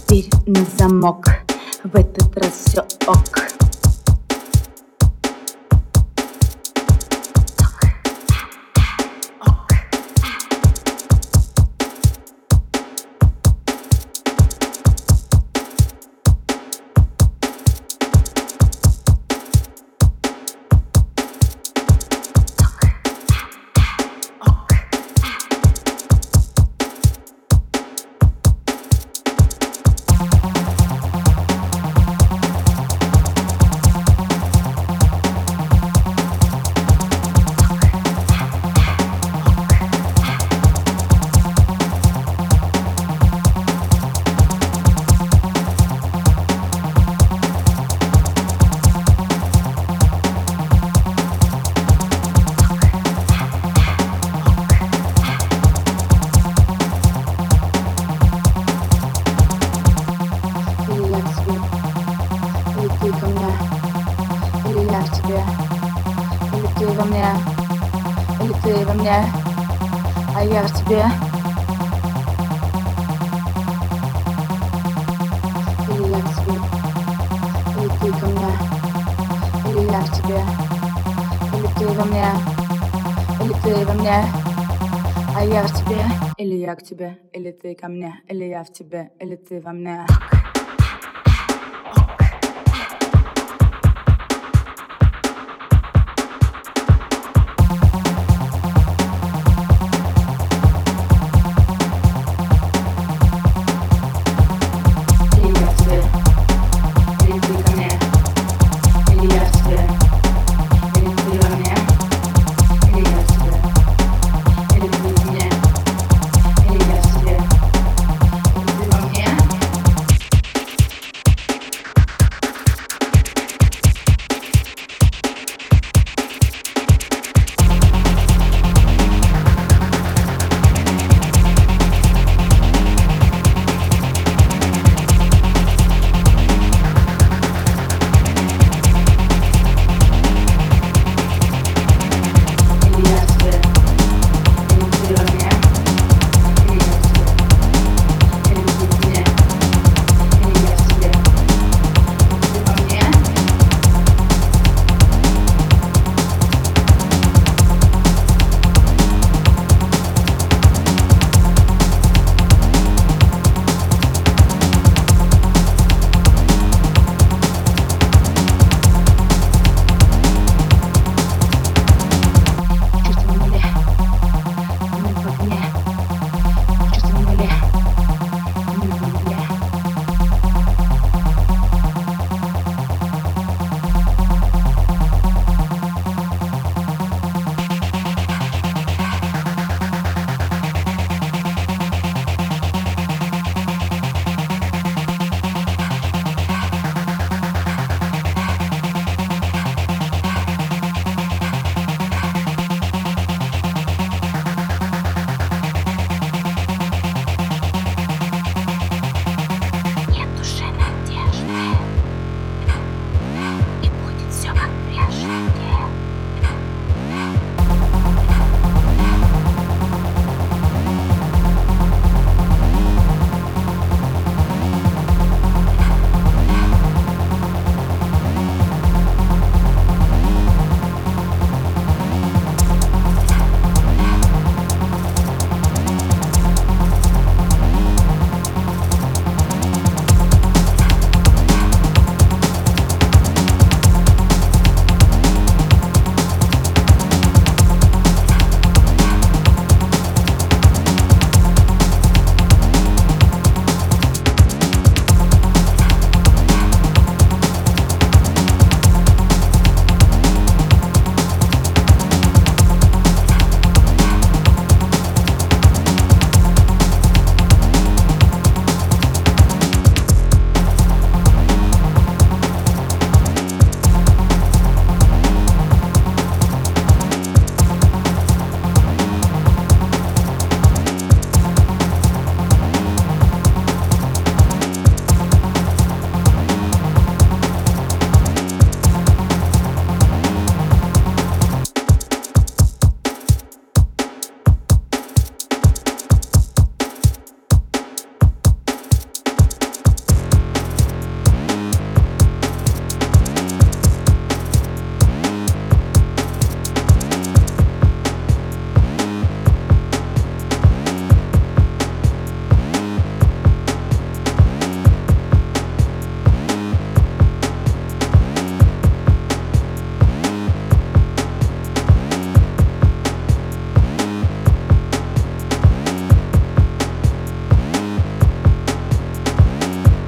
Дверь на замок, в этот раз все ок. Или ты ко мне, или я к тебе, или ты во мне, или ты во мне, а я в тебе. Или я к тебе, или ты ко мне, или я к тебе, или ты во мне, или ты во мне, а я в тебе. Или я к тебе, или ты ко мне, или я в тебе, или ты во мне.